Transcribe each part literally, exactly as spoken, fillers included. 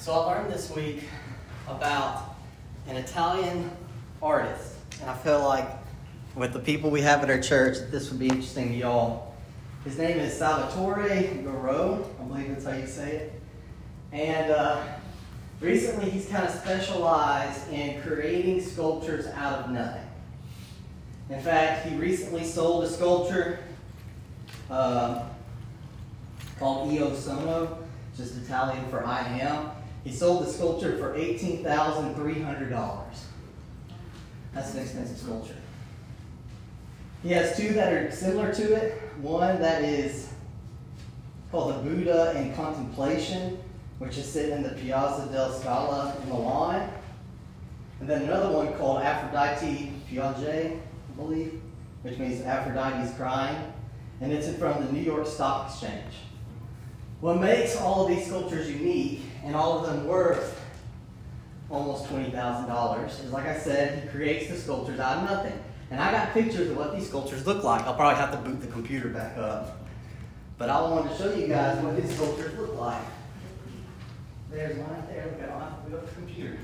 So I learned this week about an Italian artist, and I feel like with the people we have at our church, this would be interesting to y'all. His name is Salvatore Garo, I believe that's how you say it. And uh, recently he's kind of specialized in creating sculptures out of nothing. In fact, he recently sold a sculpture uh, called Io Sono, just Italian for I am. He sold the sculpture for eighteen thousand three hundred dollars. That's an expensive sculpture. He has two that are similar to it. One that is called the Buddha in Contemplation, which is sitting in the Piazza del Scala in Milan. And then another one called Aphrodite Piaget, I believe, which means Aphrodite's crying. And it's from the New York Stock Exchange. What makes all of these sculptures unique, and all of them worth almost twenty thousand dollars, is, like I said, he creates the sculptures out of nothing. And I got pictures of what these sculptures look like. I'll probably have to boot the computer back up. But I wanted to show you guys what his sculptures look like. There's one right there. Look, I don't have to boot up the computer.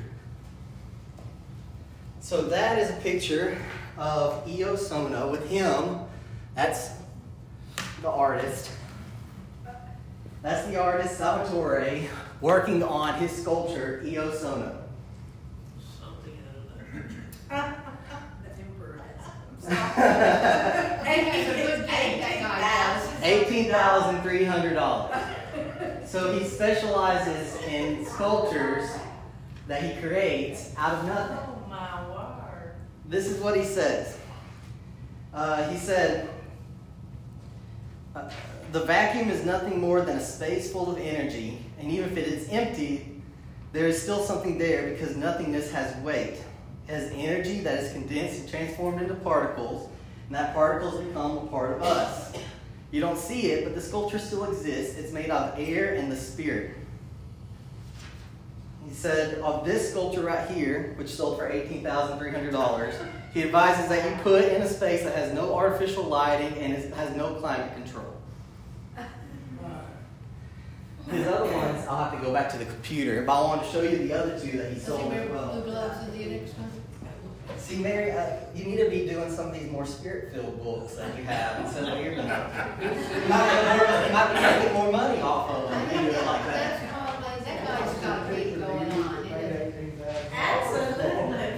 So that is a picture of Io Sono with him. That's the artist. That's the artist, Salvatore, working on his sculpture, Io Sono. Something out of there. eighteen thousand three hundred dollars. So he specializes in sculptures that he creates out of nothing. Oh my word. This is what he says. Uh, he said, uh, the vacuum is nothing more than a space full of energy, and even if it is empty, there is still something there because nothingness has weight. It has energy that is condensed and transformed into particles, and that particles become a part of us. You don't see it, but the sculpture still exists. It's made out of air and the spirit. He said, of this sculpture right here, which sold for eighteen thousand three hundred dollars, he advises that you put in a space that has no artificial lighting and is, has no climate control. His other ones, I'll have to go back to the computer, but I wanted to show you the other two that he sold as well. Blue gloves in the next one. See, Mary, uh, you need to be doing some of these more spirit-filled books that you have instead of your, you know. You might get more, you might be making more money off of them if you do it like that. That's probably, that guy's got a big going on, isn't it? Absolutely.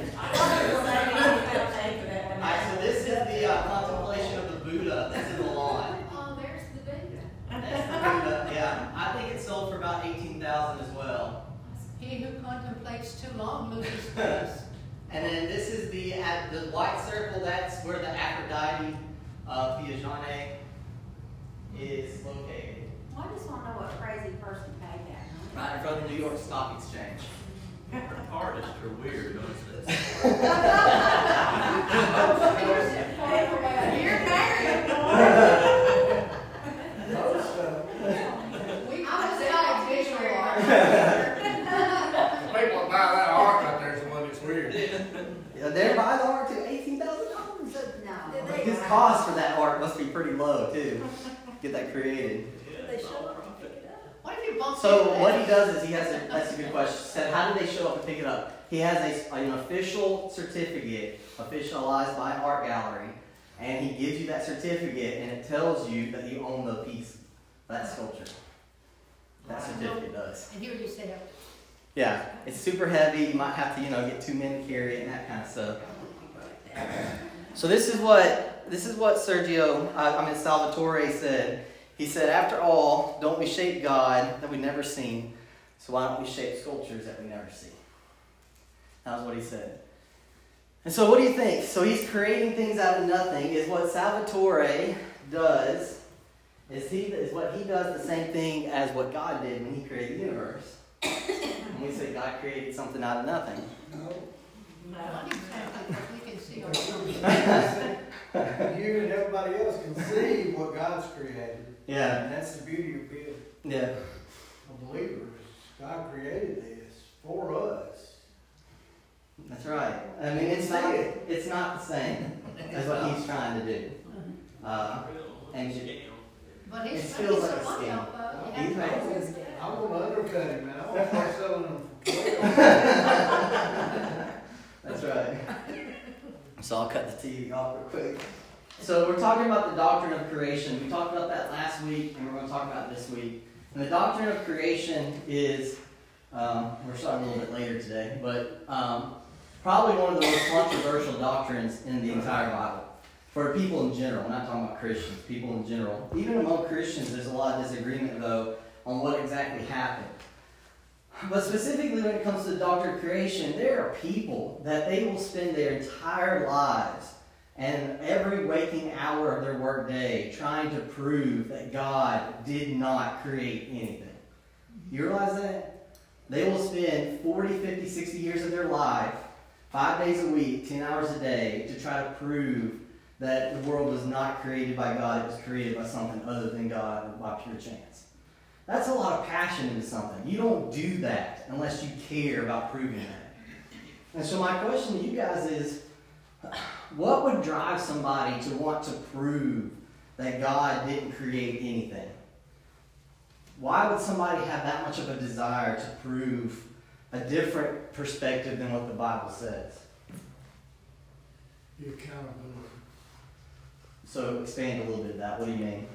Alright, so this is the uh, contemplation of the Buddha that's in the lawn. Oh, there's the Buddha. That's the Buddha, yeah. I think it sold for about eighteen thousand dollars as well. He who contemplates too long loses face. And then this is the at the white circle. That's where the Aphrodite uh, Piaget is located. Well, I just want to know what crazy person paid that. Right in front of the New York Stock Exchange. Artists are weird, aren't they? You're married. We was got visual art. People that buy that art right there is the one that's weird. Yeah, they're buying the art too. eighteen thousand dollars. No. His cost for that art must be pretty low too. Get that created. They show up and pick it up. What if you bump So into what that? he does is he has a, that's a good question. He said, how do they show up and pick it up? He has a, an official certificate, officialized by an art gallery, and he gives you that certificate, and it tells you that you own the piece, that sculpture. That certificate does. And here you say, Yeah, it's super heavy. You might have to, you know, get two men to carry it and that kind of stuff. So this is what this is what Sergio, uh, I mean Salvatore said. He said, after all, don't we shape God that we've never seen? So why don't we shape sculptures that we never see? That was what he said. And so what do you think? So he's creating things out of nothing. Is what Salvatore does, is he is what he does the same thing as what God did when he created the universe. And we say God created something out of nothing. not exactly, but we can see ourselves. You and everybody else can see what God's created. Yeah. And that's the beauty of being Yeah. a believer. God created this for us. That's right. I mean, it's not it's not the same as what he's trying to do. Uh, and you, But it he's feels making like some a money scam. off of it. He's making I want to undercut him, man. I They're selling them for twelve. That's right. So I'll cut the T V off real quick. So we're talking about the doctrine of creation. We talked about that last week, and we're going to talk about it this week. And the doctrine of creation is, um, we're starting a little bit later today, but um, probably one of the most controversial doctrines in the entire Bible. For people in general, we're not talking about Christians, people in general. Even among Christians, there's a lot of disagreement, though, on what exactly happened. But specifically when it comes to the doctrine of creation, there are people that they will spend their entire lives and every waking hour of their work day trying to prove that God did not create anything. You realize that? They will spend forty, fifty, sixty years of their life, five days a week, ten hours a day, to try to prove that the world was not created by God, it was created by something other than God by pure chance. That's a lot of passion into something. You don't do that unless you care about proving that. And so my question to you guys is, what would drive somebody to want to prove that God didn't create anything? Why would somebody have that much of a desire to prove a different perspective than what the Bible says? The accountability. So expand a little bit of that. What do you mean?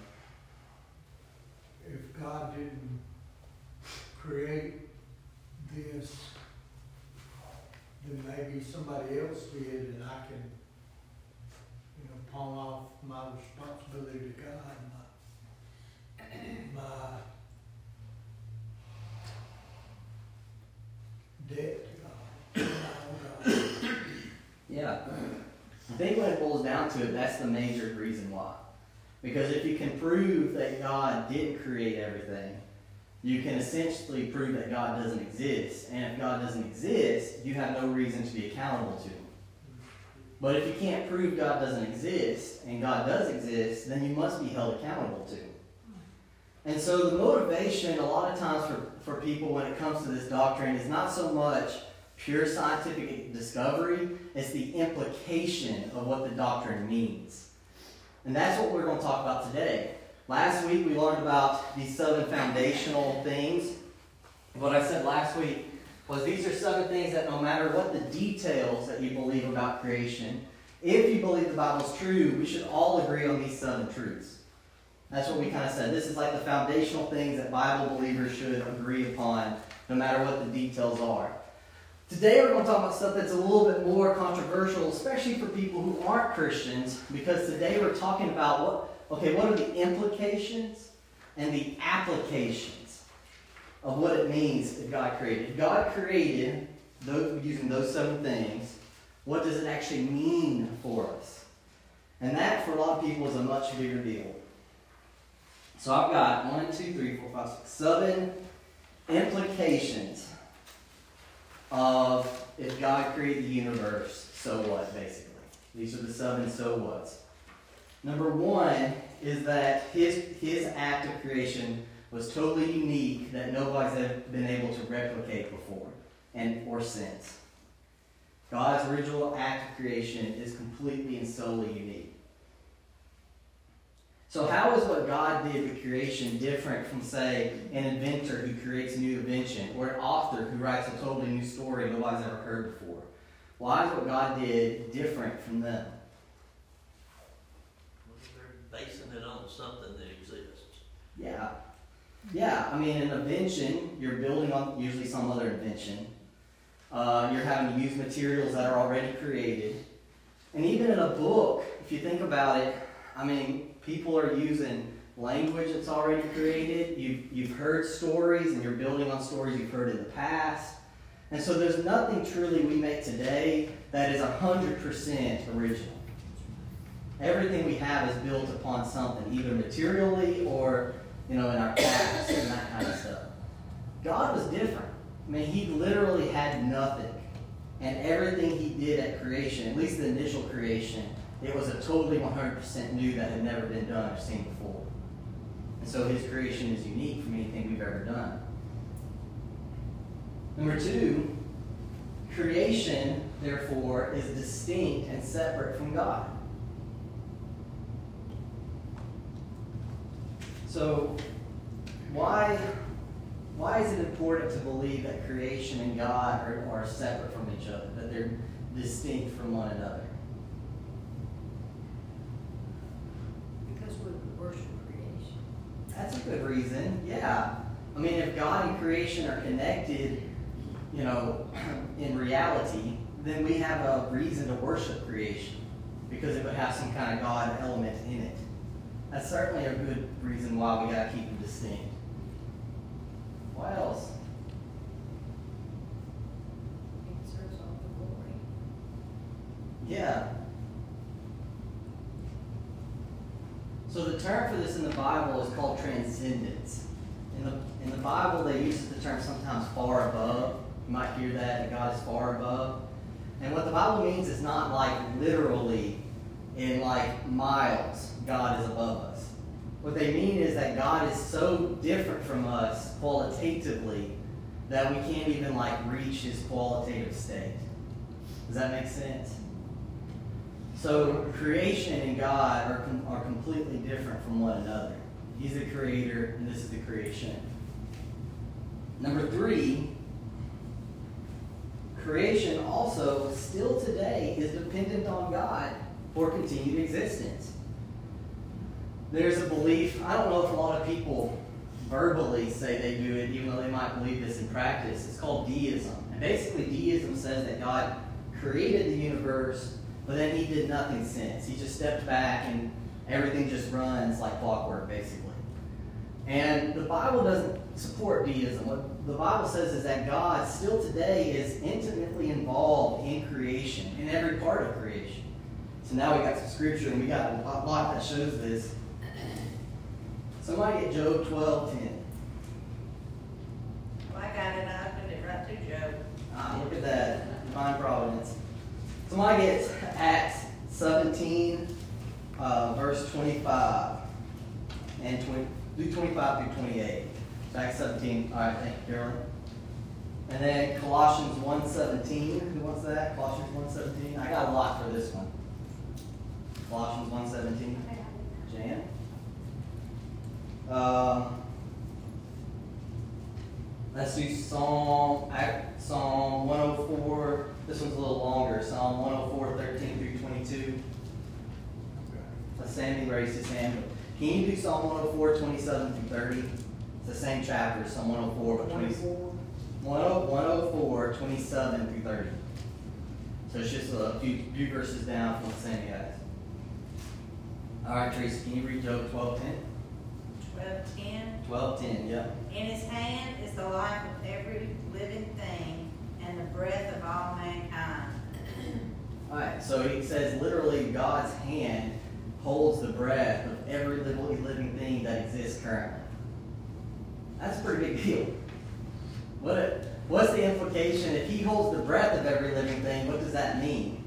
If God didn't create this, then maybe somebody else did, and I can, you know, pawn off my responsibility to God, my, my debt to God, my own God. Yeah. I think when it boils down to it, that's the major reason why. Because if you can prove that God didn't create everything, you can essentially prove that God doesn't exist. And if God doesn't exist, you have no reason to be accountable to Him. But if you can't prove God doesn't exist, and God does exist, then you must be held accountable to Him. And so the motivation a lot of times for, for people when it comes to this doctrine is not so much pure scientific discovery, it's the implication of what the doctrine means. And that's what we're going to talk about today. Last week we learned about these seven foundational things. What I said last week was these are seven things that no matter what the details that you believe about creation, if you believe the Bible's true, we should all agree on these seven truths. That's what we kind of said. This is like the foundational things that Bible believers should agree upon, no matter what the details are. Today we're going to talk about stuff that's a little bit more controversial, especially for people who aren't Christians, because today we're talking about what, okay, what are the implications and the applications of what it means if God created. If God created, those, using those seven things, what does it actually mean for us? And that, for a lot of people, is a much bigger deal. So I've got one, two, three, four, five, six, seven implications of if God created the universe, so what, basically. These are the seven so whats. Number one is that his, his act of creation was totally unique, that nobody's ever been able to replicate before and or since. God's original act of creation is completely and solely unique. So how is what God did with creation different from, say, an inventor who creates a new invention or an author who writes a totally new story nobody's ever heard before? Why is what God did different from them? They're basing it on something that exists. Yeah. Yeah, I mean, an invention, you're building on usually some other invention. Uh, you're having to use materials that are already created. And even in a book, if you think about it, I mean, people are using language that's already created. You've, you've heard stories, and you're building on stories you've heard in the past. And so there's nothing truly we make today that is one hundred percent original. Everything we have is built upon something, either materially or, you know, in our past and that kind of stuff. God was different. I mean, He literally had nothing. And everything He did at creation, at least the initial creation, it was a totally one hundred percent new that had never been done or seen before. And so His creation is unique from anything we've ever done. Number two, creation, therefore, is distinct and separate from God. So, why, why is it important to believe that creation and God are, are separate from each other, that they're distinct from one another? Because we worship creation. That's a good reason, yeah. I mean, if God and creation are connected, you know, in reality, then we have a reason to worship creation because it would have some kind of God element in it. That's certainly a good reason why we got to keep them distinct. What else? It serves all the glory. Yeah. So the term for this in the Bible is called transcendence. In the in the Bible, they use the term sometimes far above. You might hear that, that God is far above. And what the Bible means is not like literally in like miles, God is above us. What they mean is that God is so different from us qualitatively that we can't even like reach his qualitative state. Does that make sense? So creation and God are, com- are completely different from one another. He's the creator and this is the creation. Number three, creation also still today is dependent on God for continued existence. There's a belief, I don't know if a lot of people verbally say they do it, even though they might believe this in practice. It's called deism. And basically deism says that God created the universe, but then he did nothing since. He just stepped back and everything just runs like clockwork, basically. And the Bible doesn't support deism. What the Bible says is that God still today is intimately involved in creation, in every part of creation. So now we got some scripture and we got a lot that shows this. Somebody get Job twelve ten. Well, I got it, I opened it right to Job. Ah, look at that. Divine providence. Somebody gets Acts seventeen, uh, verse twenty-five. And twenty, do twenty-five through twenty-eight. Acts seventeen. All right, thank you, Carolyn. And then Colossians one seventeen. Who wants that? Colossians one seventeen. I got a lot for this one. Colossians one seventeen. Jan? Um, let's do Psalm, Psalm one oh four. This one's a little longer. Psalm one oh four, thirteen through twenty-two. Let's Sammy raise his hand. Can you do Psalm one oh four, twenty-seven through thirty? It's the same chapter, Psalm one oh four, but twenty-four. one oh four, twenty-seven through thirty. So it's just a few, few verses down from what Sammy has. All right, Teresa, can you read Job twelve ten? Twelve ten. twelve ten, yep. In his hand is the life of every living thing and the breath of all mankind. All right, so he says literally God's hand holds the breath of every living thing that exists currently. That's a pretty big deal. What, what's the implication? If he holds the breath of every living thing, what does that mean?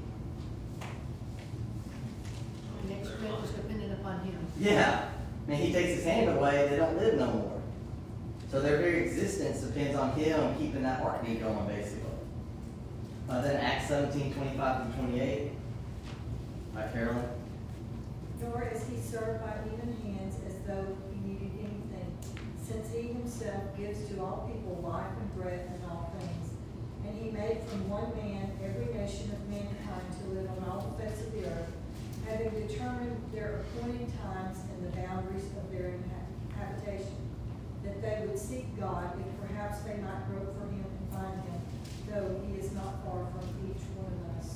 The next breath is dependent upon him. Yeah. I mean, he takes his hand away, they don't live no more. So their very existence depends on him keeping that heartbeat going, basically. Uh, then Acts seventeen, twenty-five through twenty-eight. All right, Carolyn. Nor is he served by even hands as though he needed anything, since he himself gives to all people life and breath and all things. And he made from one man every nation of mankind to live on all the face of the earth, having determined their appointed times and the boundaries of their habitation, that they would seek God, if perhaps they might grope for him and find him, though he is not far from each one of us.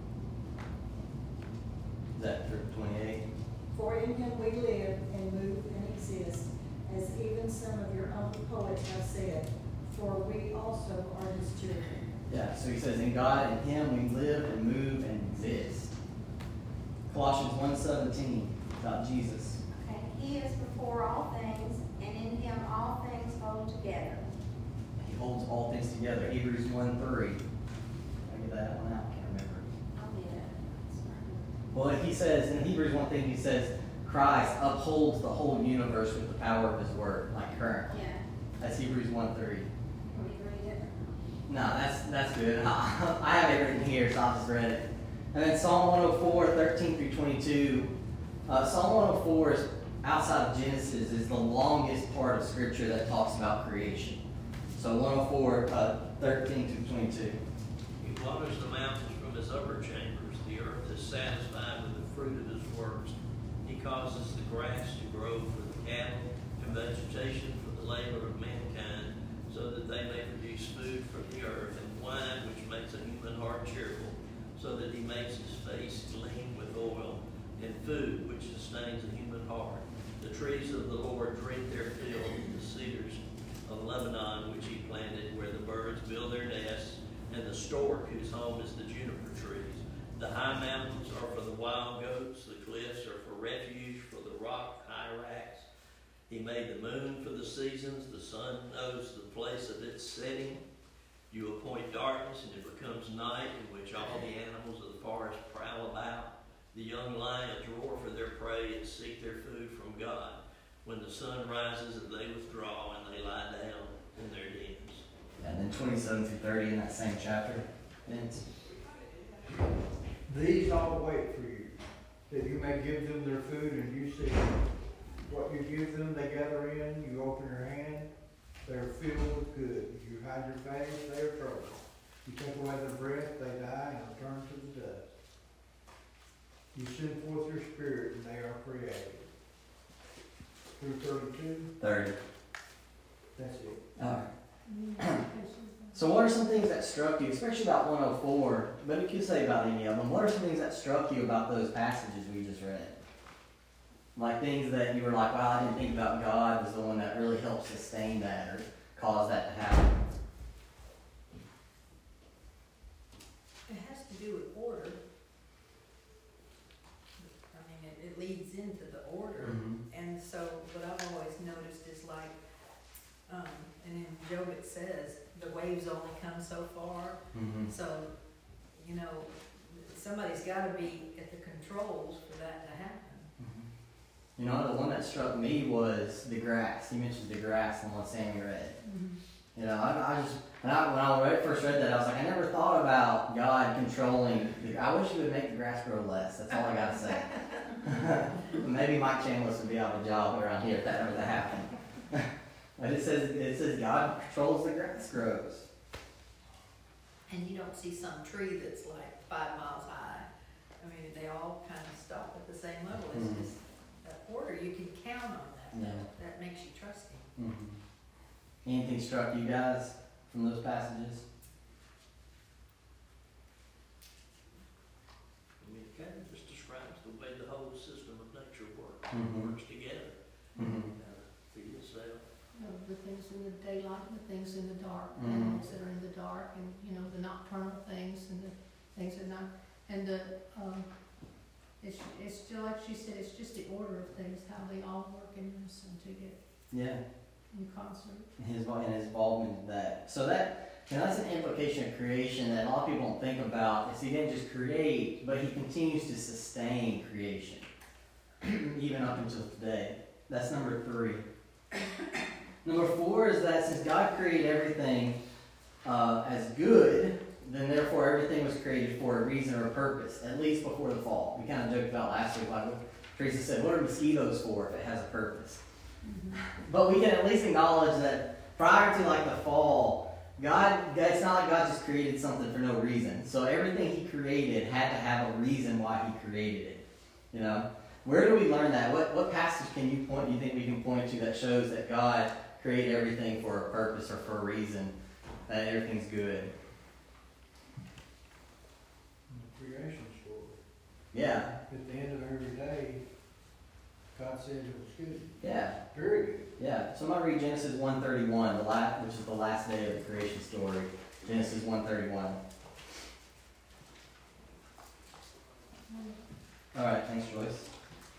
Is that for twenty-eight? For in him we live and move and exist, as even some of your own poets have said, for we also are his children. Yeah, so he says, in God and him we live and move and exist. Colossians one seventeen, about Jesus. Okay. He is before all things, and in him all things hold together. He holds all things together. Hebrews one three. I get that one out, I can't remember. I'll get it. Well, he says, in Hebrews one thing, he says, Christ upholds the whole universe with the power of his word, like currently. Yeah. That's Hebrews one three. Can we read it? No, that's that's good. I have it written here, so I just read it. And then Psalm one oh four, thirteen through twenty-two. Uh, Psalm one oh four is outside of Genesis is the longest part of Scripture that talks about creation. So one oh four, uh, thirteen to twenty-two. He waters the mountains from his upper chambers. The earth is satisfied with the fruit of his works. He causes the grass to grow for the cattle and vegetation for the labor of mankind, so that they may produce food from the earth, and wine which makes a human heart cheerful, so that he makes his face gleam with oil, and food which sustains a human heart. The trees of the Lord drink their fill, the cedars of Lebanon which he planted, where the birds build their nests, and the stork whose home is the juniper trees. The high mountains are for the wild goats, the cliffs are for refuge for the rock hyrax. He made the moon for the seasons, the sun knows the place of its setting. You appoint darkness, and it becomes night, in which all the animals of the forest prowl about. The young lions roar for their prey and seek their food from God. When the sun rises, and they withdraw, and they lie down in their dens. And then twenty-seven through thirty in that same chapter. Vince? These all wait for you, that you may give them their food, and you see what you give them, they gather in. You open your hand, they are filled with good. You hide your face, they are troubled. You take away their breath, they die and return to the dust. You send forth your spirit, and they are created. Through thirty-two, thirty. that's it. All right. So what are some things that struck you, especially about one oh four, but you could say about any of them, what are some things that struck you about those passages we just read? Like things that you were like, wow, I didn't think about God was the one that really helped sustain that or cause that to happen. It has to do with order. I mean, it, it leads into the order. Mm-hmm. And so what I've always noticed is like, um, and in Job it says, the waves only come so far. Mm-hmm. So, you know, somebody's gotta be at the controls for that to happen. You know, the one that struck me was the grass. You mentioned the grass in what Sammy read. Mm-hmm. You know, I, I just, when I, when I read, first read that, I was like, I never thought about God controlling. The, I wish He would make the grass grow less. That's all I got to say. Maybe Mike Chambliss would be out of a job around here if that ever happened. But it says, it says God controls the grass grows. And you don't see some tree that's like five miles high. I mean, they all kind of stop at the same level. It's Mhm. just that order. You can count on that. Yeah. That makes you trust Him. Mm-hmm. Anything struck you guys from those passages? I mean, it kind of just describes the way the whole system of nature works. Mhm. It works together. Mm-hmm. Uh, for yourself. You know, the things in the daylight and the things in the dark, Mhm. animals that are in the dark, and, you know, the nocturnal things and the things at night. And the, um, it's, it's still, like she said, it's just the order of things, how they all work in unison together, Yeah. in concert. His and his involvement in that. So that, and that's an implication of creation that a lot of people don't think about. Is He didn't just create, but He continues to sustain creation, even up until today. That's number three. Number four is that since God created everything uh, as good, then therefore everything was created for a reason or a purpose, at least before the fall. We kind of joked about last week, like what Teresa said, what are mosquitoes for if it has a purpose? But we can at least acknowledge that prior to like the fall, God, it's not like God just created something for no reason. So everything He created had to have a reason why He created it. You know? Where do we learn that? What what passage can you point, do you think we can point to that shows that God created everything for a purpose or for a reason, that everything's good? The creation story. Yeah. At the end of every day, God said it was good. Yeah. Very good. Yeah. So I'm going to read Genesis one thirty-one, the last, which is the last day of the creation story. Genesis one thirty-one. All right. Thanks, Joyce.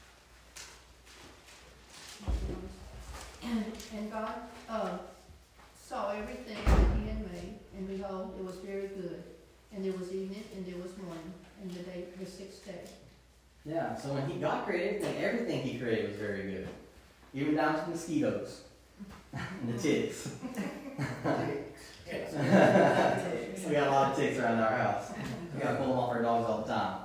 And, and God, uh, saw everything that He had made, and behold, it was very good. And there was evening, and there was morning, and the day, the sixth day. Yeah. So when he God created everything, everything He created was very good, even down to mosquitoes and the ticks. We got a lot of ticks around our house. We got to pull them off our dogs all the time.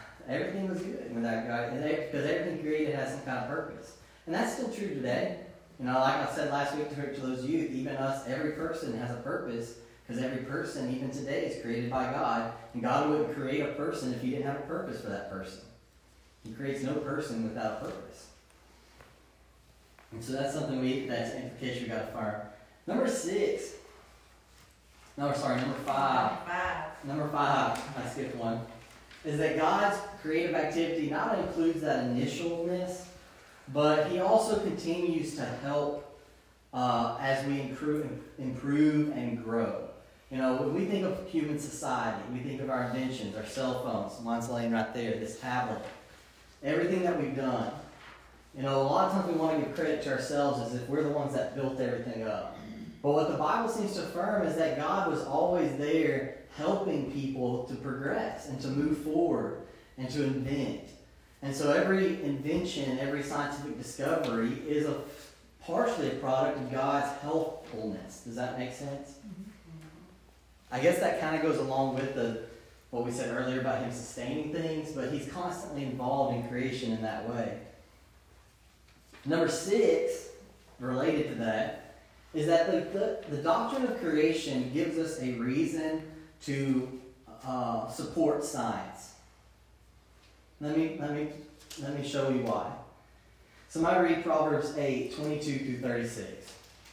Everything was good when that God, because everything created has some kind of purpose, and that's still true today. You know, like I said last week to, to those youth, even us, every person has a purpose, because every person, even today, is created by God. And God wouldn't create a person if he didn't have a purpose for that person. He creates no person without a purpose. And so that's something we, that's an implication we got to fire. Number six. No, sorry, number five. Five. Number five, I skipped one, is that God's creative activity not only includes that initialness, but he also continues to help uh, as we improve, improve and grow. You know, when we think of human society, we think of our inventions, our cell phones, mine's laying right there, this tablet, everything that we've done. You know, a lot of times we want to give credit to ourselves as if we're the ones that built everything up. But what the Bible seems to affirm is that God was always there helping people to progress and to move forward and to invent. And so every invention, every scientific discovery is a partially a product of God's helpfulness. Does that make sense? Mm-hmm. I guess that kind of goes along with the what we said earlier about him sustaining things, but he's constantly involved in creation in that way. Number six, related to that, is that the, the, the doctrine of creation gives us a reason to uh, support science. Let me, let, me, let me show you why. Somebody read Proverbs eight, twenty-two through thirty-six.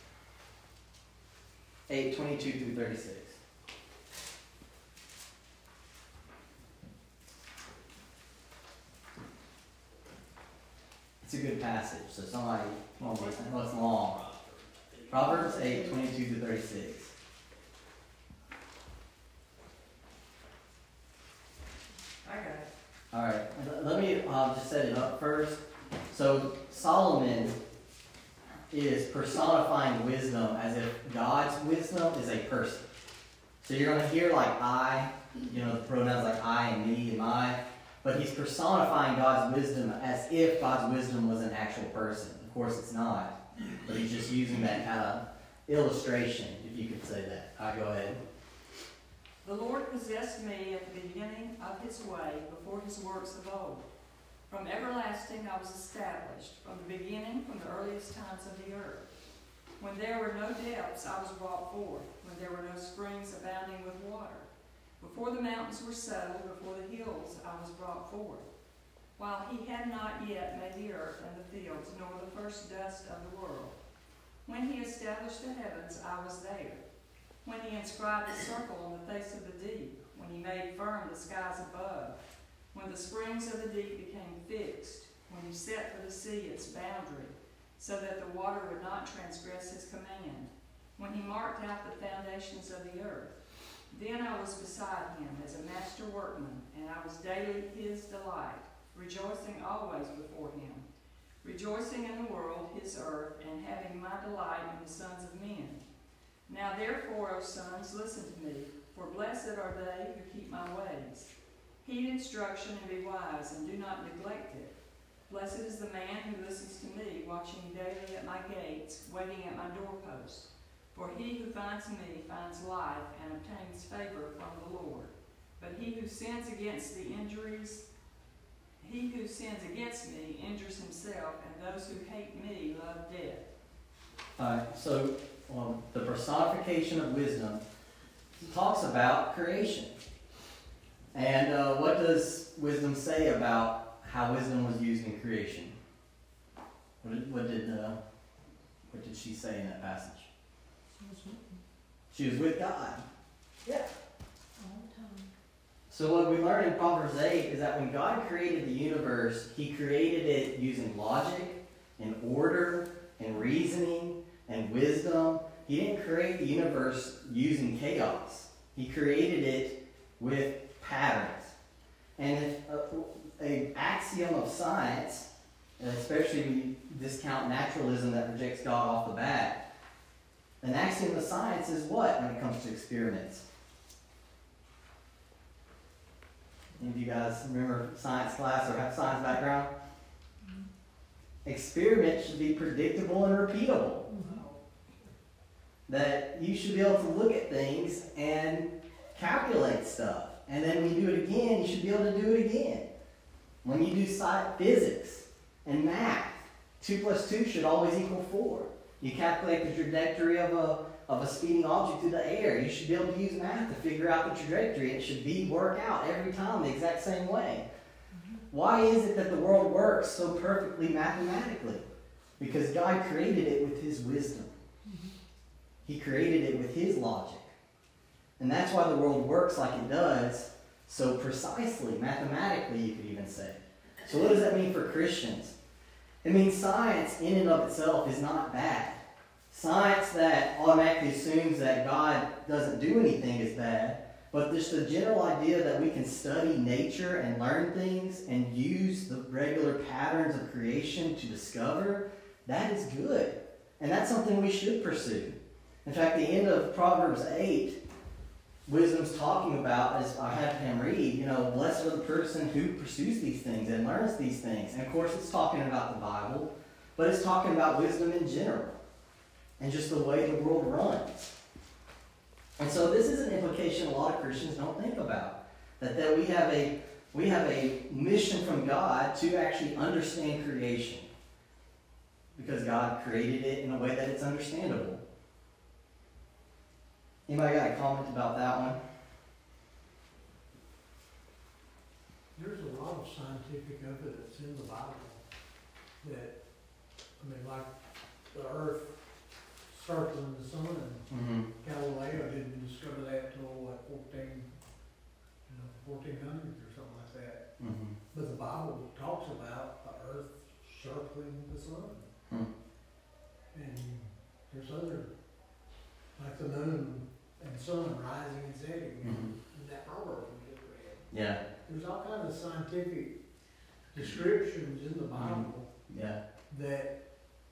eight, twenty-two through thirty-six. It's a good passage, so somebody, well, it's long. Proverbs eight, twenty-two through thirty-six. I got it. All right, let me uh, just set it up first. So Solomon is personifying wisdom as if God's wisdom is a person. So you're going to hear like I, you know, the pronouns like I and me and my, but he's personifying God's wisdom as if God's wisdom was an actual person. Of course it's not, but he's just using that kind of illustration, if you could say that. All right, go ahead. The Lord possessed me at the beginning of his way, before his works of old. From everlasting I was established, from the beginning, from the earliest times of the earth. When there were no depths, I was brought forth, when there were no springs abounding with water. Before the mountains were settled, before the hills I was brought forth. While he had not yet made the earth and the fields, nor the first dust of the world. When he established the heavens, I was there. When he inscribed a circle on the face of the deep, when he made firm the skies above, when the springs of the deep became fixed, when he set for the sea its boundary, so that the water would not transgress his command, when he marked out the foundations of the earth, then I was beside him as a master workman, and I was daily his delight, rejoicing always before him, rejoicing in the world, his earth, and having my delight in the sons of men. Now therefore, O sons, listen to me, for blessed are they who keep my ways. Heed instruction and be wise, and do not neglect it. Blessed is the man who listens to me, watching daily at my gates, waiting at my doorpost. For he who finds me finds life and obtains favor from the Lord. But he who sins against the injuries, he who sins against me injures himself, and those who hate me love death. All right, so um, the personification of wisdom talks about creation. And uh, what does wisdom say about how wisdom was used in creation? What did what did, uh, what did she say in that passage? She was with God. Yeah. All the time. So what we learn in Proverbs eight is that when God created the universe, he created it using logic and order and reasoning and wisdom. He didn't create the universe using chaos. He created it with patterns. And if an axiom of science, especially when you discount naturalism that rejects God off the bat, an axiom of science is what when it comes to experiments? Any of you guys remember science class or have science background? Mm-hmm. Experiments should be predictable and repeatable. Mm-hmm. That you should be able to look at things and calculate stuff. And then when you do it again, you should be able to do it again. When you do science, physics and math, Two plus two should always equal four. You calculate the trajectory of a, of a speeding object through the air. You should be able to use math to figure out the trajectory. It should be work out every time the exact same way. Why is it that the world works so perfectly mathematically? Because God created it with His wisdom. He created it with His logic. And that's why the world works like it does, so precisely, mathematically, you could even say. So what does that mean for Christians? It means science in and of itself is not bad. Science that automatically assumes that God doesn't do anything is bad. But just the general idea that we can study nature and learn things and use the regular patterns of creation to discover, that is good. And that's something we should pursue. In fact, the end of Proverbs eight, Wisdom's talking about, as I had him read, you know, blessed are the person who pursues these things and learns these things. And of course it's talking about the Bible, but it's talking about wisdom in general and just the way the world runs. And so this is an implication a lot of Christians don't think about. That, that we have a we have a mission from God to actually understand creation. Because God created it in a way that it's understandable. Anybody got a comment about that one? There's a lot of scientific evidence in the Bible that, I mean, like the earth circling the sun, and Mm-hmm. Galileo didn't discover that till like fourteen, you know, fourteen hundreds or something like that. Mm-hmm. But the Bible talks about the earth circling the sun. Hmm. And there's other, like the moon and sun rising and setting, Mhm. and that proverb we just read. Yeah. There's all kinds of scientific descriptions in the Bible Yeah. that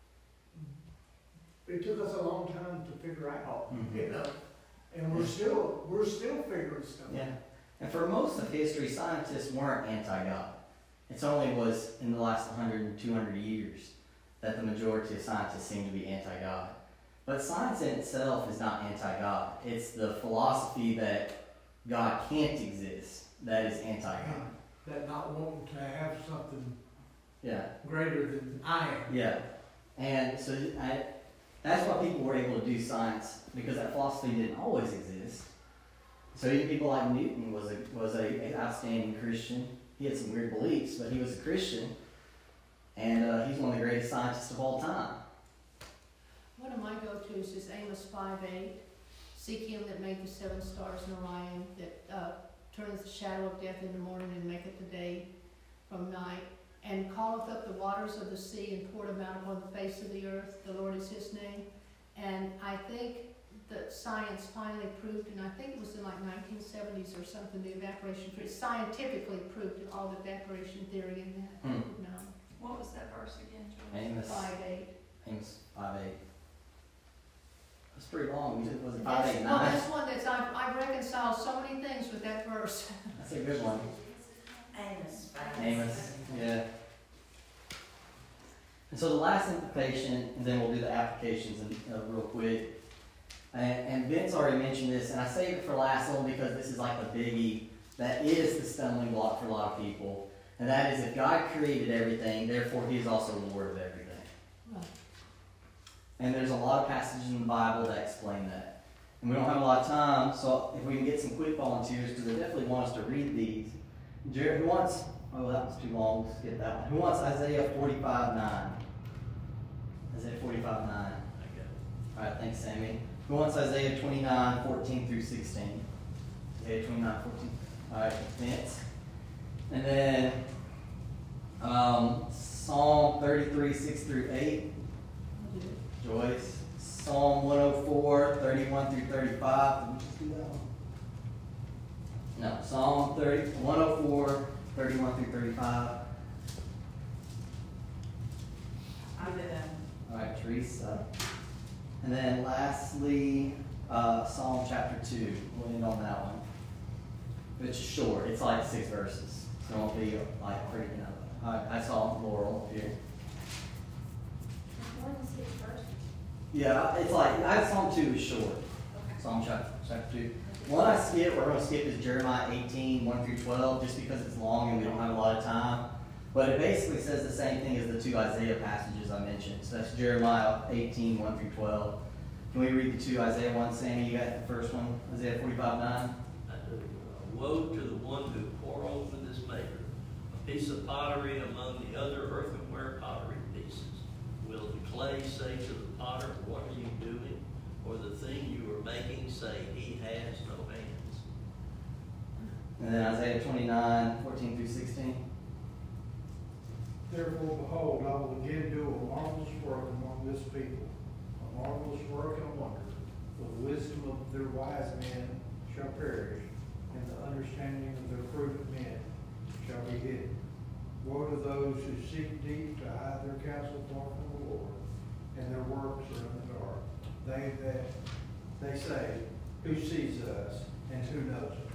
it took us a long time to figure out, Mhm. you know, and we're still we're still figuring stuff Yeah. out. And for most of history, scientists weren't anti-God. It's only was in the last one hundred, two hundred years that the majority of scientists seem to be anti-God. But science in itself is not anti-God. It's the philosophy that God can't exist that is anti-God. That not wanting to have something Yeah. greater than I am. Yeah. And so I, that's why people were able to do science, because that philosophy didn't always exist. So even people like Newton was a was a, an outstanding Christian. He had some weird beliefs, but he was a Christian. And uh, he's one of the greatest scientists of all time. One of my go-tos is Amos five eight. Seek him that made the seven stars in Orion, that uh, turneth the shadow of death in the morning and maketh the day from night, and calleth up the waters of the sea and poured them out upon the face of the earth. The Lord is his name. And I think that science finally proved, and I think it was in like nineteen seventies or something, the evaporation theory, scientifically proved all the evaporation theory in that. Hmm. No, What was that verse again, Joyce? Amos, five eight. Amos five eight. That's pretty long. You said, was it five That's, eight well, nine? that's one that's, I've, I've reconciled so many things with that verse. That's a good one. Amos. Amos. Yeah. And so the last implication, and then we'll do the applications in, uh, real quick. And, and Vince already mentioned this, and I saved it for last only because this is like the biggie that is the stumbling block for a lot of people. And that is, if God created everything, therefore He is also Lord of everything. Right. And there's a lot of passages in the Bible that explain that. And we don't have a lot of time, so if we can get some quick volunteers, because they definitely want us to read these. Jared, who wants, oh, that was too long, let's skip that one. Who wants Isaiah forty-five nine? Isaiah forty-five nine. All right, thanks, Sammy. Who wants Isaiah twenty-nine fourteen through sixteen? Isaiah twenty-nine fourteen. All right, Vince. And then um, Psalm thirty-three six through eight. I'll do it. Joyce. Psalm one oh four thirty-one through thirty-five. Did we just do that one? No. Psalm thirty, one oh four thirty-one through thirty-five. I'll do that. All right, Teresa. And then lastly, uh, Psalm chapter two. We'll end on that one. It's short. It's like six verses. So it won't be like freaking out. All right, I saw Laurel up here. More than six verses. Yeah, it's like, I Psalm two is short. Psalm chapter, chapter two. One I skip, we're going to skip is Jeremiah eighteen, one through twelve, just because it's long and we don't have a lot of time. But it basically says the same thing as the two Isaiah passages I mentioned. So that's Jeremiah eighteen, one through twelve. Can we read the two Isaiah one, Sammy? You got the first one, Isaiah forty-five, nine? I do. Woe to the one who quarrels with his maker, a piece of pottery among the other earthenware pottery pieces. Will the clay say to the potter, what are you doing? Or the thing you are making say, he has no hands? And then Isaiah twenty-nine, fourteen through sixteen. Therefore, behold, I will again do a marvelous work among this people, a marvelous work and a wonder. For the wisdom of their wise men shall perish, and the understanding of their prudent men shall be hidden. Woe to those who seek deep to hide their counsel far from the Lord, and their works are in the dark. They that they say, who sees us and who knows us?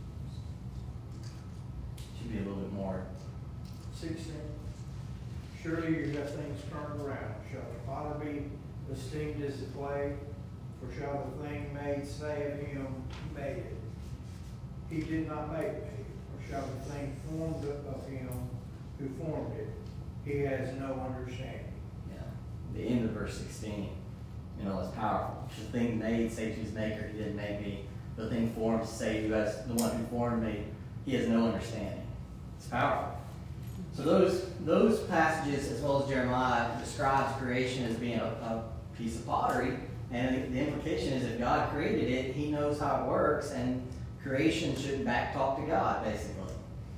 Should be a little bit more. Sixteen. Surely you have things turned around. Shall the potter be esteemed as the clay? For shall the thing made say of him, he made it? He did not make me. Or shall the thing formed of him who formed it? He has no understanding. Yeah. The end of verse sixteen, you know, is powerful. The thing made say to his maker, he didn't make me. The thing formed say to us, the one who formed me, he has no understanding. It's powerful. So those those passages, as well as Jeremiah, describes creation as being a, a piece of pottery, and the implication is if God created it, He knows how it works, and creation should back talk to God, basically.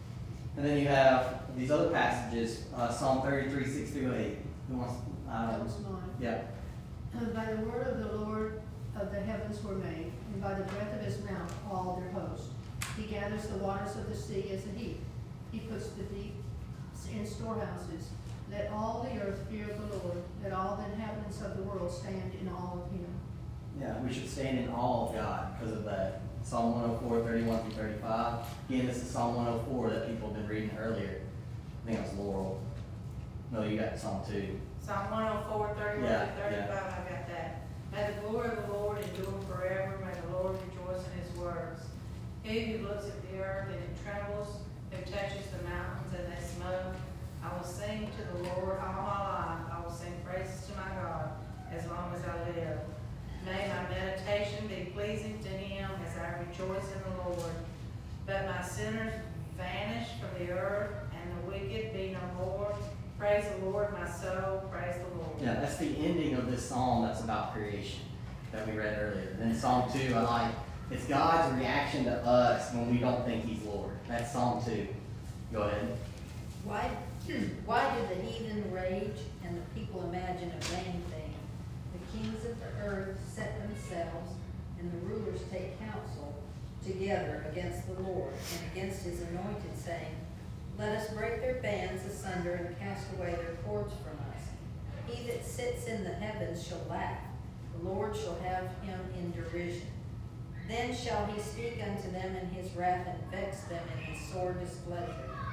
And then you have these other passages, uh, Psalm thirty-three, six through eight. Who wants? Um, That was mine. yeah. And by the word of the Lord of the heavens were made, and by the breath of his mouth all their host. He gathers the waters of the sea as a heap. He puts the deep in storehouses. Let all the earth fear the Lord. Let all the inhabitants of the world stand in awe of him. Yeah, we should stand in awe of God because of that. Psalm one oh four, thirty-one through thirty-five. Again, this is Psalm one oh four that people have been reading earlier. I think it was Laurel. No, you got Psalm two. Psalm one oh four, thirty-one Yeah, to thirty-five, I got that. May the glory of the Lord endure forever. May the Lord rejoice in his works. He who looks at the earth and it trembles, who touches the mountains and they smoke. I will sing to the Lord all my life. I will sing praises to my God as long as I live. May my meditation be pleasing to him as I rejoice in the Lord. But my sinners vanish from the earth and the wicked be no more. Praise the Lord, my soul. Praise the Lord. Yeah, that's the ending of this psalm that's about creation that we read earlier. Then Psalm two, I like, it's God's reaction to us when we don't think he's Lord. That's Psalm two. Go ahead. Why, why do the heathen rage and the people imagine a vain thing? The kings of the earth set themselves, and the rulers take counsel together against the Lord and against his anointed, saying, let us break their bands asunder and cast away their cords from us. He that sits in the heavens shall laugh. The Lord shall have him in derision. Then shall he speak unto them in his wrath and vex them in his sore displeasure.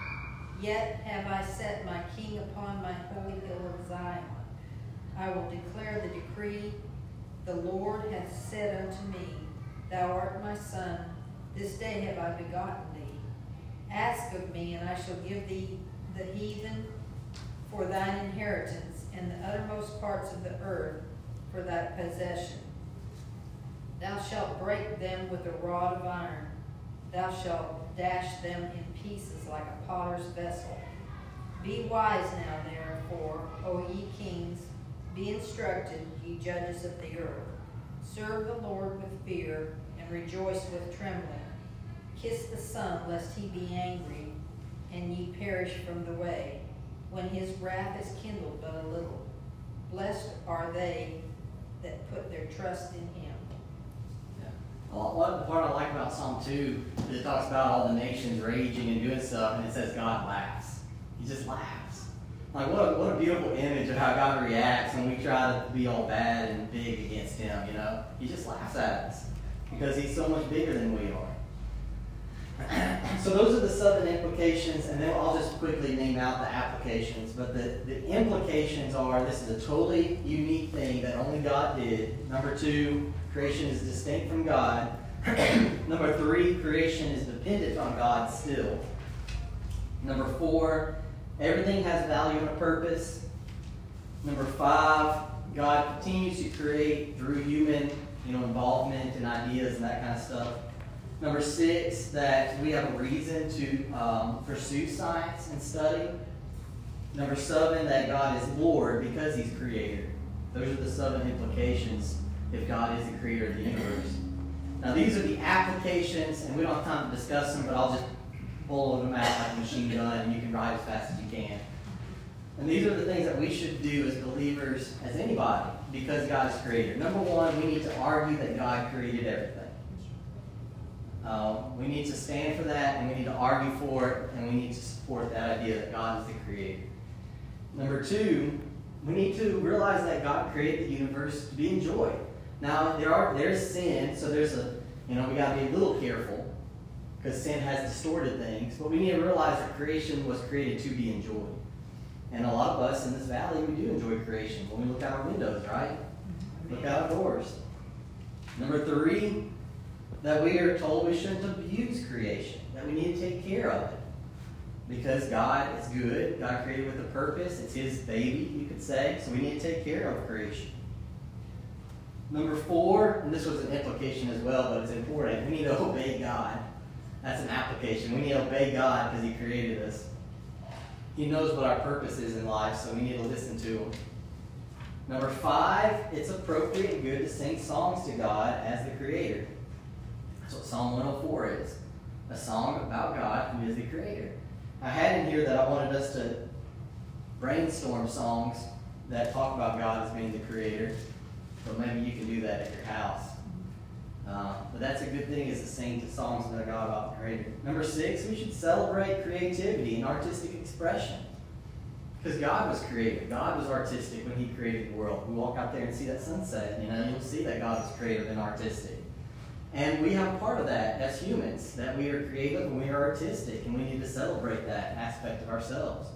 Yet have I set my king upon my holy hill of Zion. I will declare the decree. The Lord hath said unto me, thou art my son. This day have I begotten thee. Ask of me, and I shall give thee the heathen for thine inheritance, and the uttermost parts of the earth for thy possession. Thou shalt break them with a rod of iron. Thou shalt dash them in pieces like a potter's vessel. Be wise now, therefore, O ye kings, be instructed, ye judges of the earth. Serve the Lord with fear, and rejoice with trembling. Kiss the Son, lest he be angry, and ye perish from the way, when his wrath is kindled but a little. Blessed are they that put their trust in him. Yeah. Well, what the part I like about Psalm two is it talks about all the nations raging and doing stuff, and it says God laughs. He just laughs. Like, what a, what a beautiful image of how God reacts when we try to be all bad and big against him, you know? He just laughs at us because he's so much bigger than we are. So those are the seven implications, and then I'll just quickly name out the applications. But the, the implications are, this is a totally unique thing that only God did. Number two, creation is distinct from God. Number three, creation is dependent on God still. Number four, Everything has value and a purpose. Number five, God continues to create through human, you know, involvement and ideas and that kind of stuff. Number six, that we have a reason to um, pursue science and study. Number seven, that God is Lord because He's Creator. Those are the seven implications if God is the Creator of the universe. Now, these are the applications, and we don't have time to discuss them, but I'll just pull them out like a machine gun, and you can write as fast as you can. And these are the things that we should do as believers, as anybody, because God is Creator. Number one, we need to argue that God created everything. Um, we need to stand for that, and we need to argue for it, and we need to support that idea that God is the Creator. Number two, we need to realize that God created the universe to be enjoyed. Now, there are there's sin, so there's a, you know, we got to be a little careful because sin has distorted things, but we need to realize that creation was created to be enjoyed. And a lot of us in this valley, we do enjoy creation when we look out our windows, right? Look out our doors. Number three, that we are told we shouldn't abuse creation, that we need to take care of it. Because God is good, God created with a purpose, it's His baby, you could say, so we need to take care of creation. Number four, and this was an implication as well, but it's important, we need to obey God. That's an application. We need to obey God because He created us. He knows what our purpose is in life, so we need to listen to Him. Number five, it's appropriate and good to sing songs to God as the Creator. That's what Psalm one oh four is. A song about God who is the Creator. I had in here that I wanted us to brainstorm songs that talk about God as being the Creator. So maybe you can do that at your house. Uh, but that's a good thing, is to sing to songs about God about the Creator. Number six, we should celebrate creativity and artistic expression. Because God was creative. God was artistic when He created the world. We walk out there and see that sunset, you know, you'll see that God was creative and artistic. And we have part of that as humans, that we are creative and we are artistic, and we need to celebrate that aspect of ourselves.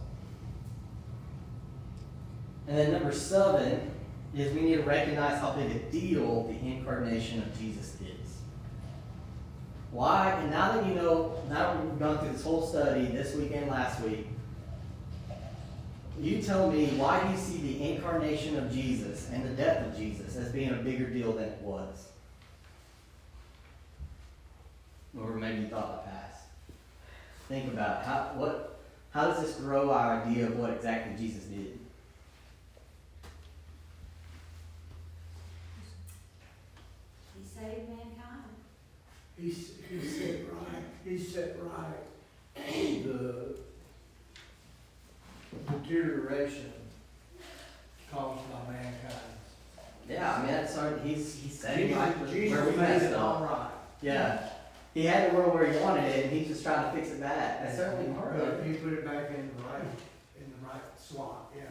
And then number seven is we need to recognize how big a deal the incarnation of Jesus is. Why? And now that you know, now that we've gone through this whole study this week and last week, you tell me, why do you see the incarnation of Jesus and the death of Jesus as being a bigger deal than it was? Or maybe you thought in the past. Think about it. How, what, how does this grow our idea of what exactly Jesus did? He saved mankind. He, he set right, he set right the deterioration caused by mankind. Yeah, I mean, that's hard. He's, he's setting Jesus- right where Jesus we made messed it all up. right. Yeah. He had the world where He wanted it, and He's just trying to fix it back. That's certainly part of But it. He put it back in the right, in the right slot, yeah.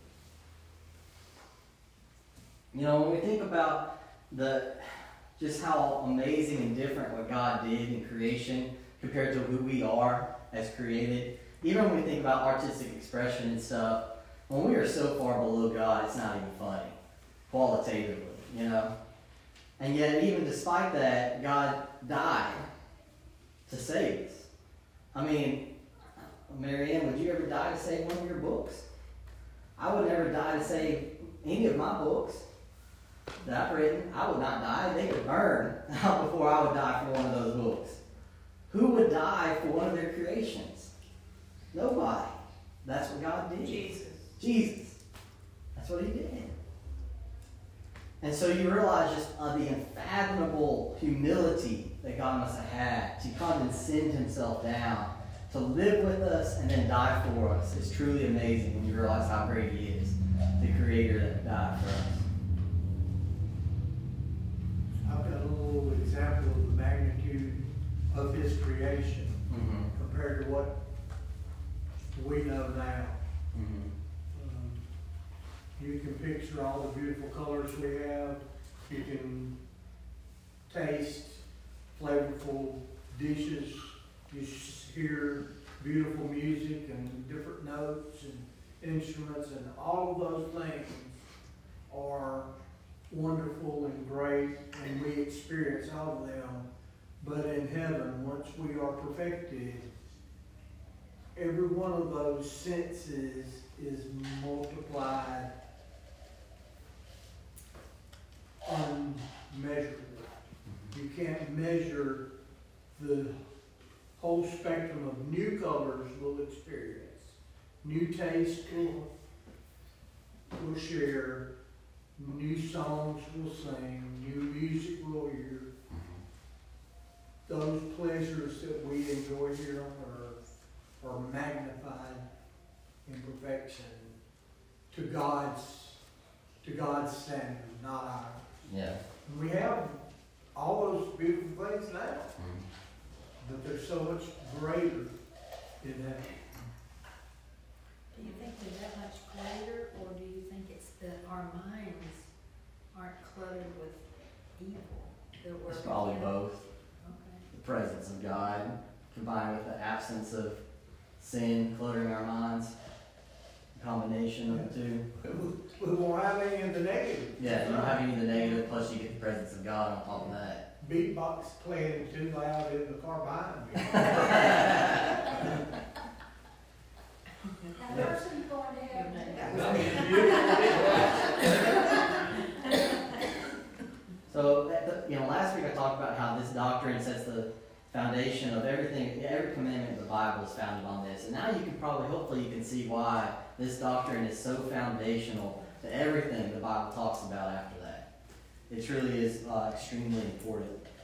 You know, when we think about the just how amazing and different what God did in creation compared to who we are as created, even when we think about artistic expression and stuff, when we are so far below God, it's not even funny, qualitatively, you know? And yet, even despite that, God died to save us. I mean, Mary Ann, would you ever die to save one of your books? I would never die to save any of my books that I've written. I would not die. They would burn before I would die for one of those books. Who would die for one of their creations? Nobody. That's what God did. Jesus. Jesus. That's what He did. And so you realize just uh, the unfathomable humility that God must have had to condescend Himself down, to live with us and then die for us. Is truly amazing when you realize how great He is, the Creator that died for us. I've got a little example of the magnitude of His creation Mm-hmm. compared to what we know now. Mm-hmm. Um, You can picture all the beautiful colors we have. You can taste flavorful dishes. You s- hear beautiful music and different notes and instruments, and all of those things are wonderful and great, and we experience all of them. But in heaven, once we are perfected, every one of those senses is multiplied unmeasurably. You can't measure the whole spectrum of new colors we'll experience, new tastes we'll, we'll share, new songs we'll sing, new music we'll hear. Those pleasures that we enjoy here on earth are magnified in perfection to God's to God's standard, not ours. Yeah. And we have all those beautiful things now, but there's so much greater in that. Do you think they're that much greater, or do you think it's that our minds aren't cluttered with evil? That we're It's probably in- both. Okay. The presence of God combined with the absence of sin cluttering our minds. A combination of the two. We won't have any of the negative. Yeah, you don't have any of the negative, plus you get the presence of God on top of that. Beatbox playing too loud in the car behind me. That person going to heaven. So, that, the, you know, last week I talked about how this doctrine sets the foundation of everything, every commandment in the Bible is founded on this. And now you can probably, hopefully you can see why this doctrine is so foundational to everything the Bible talks about after that. It truly is uh, extremely important.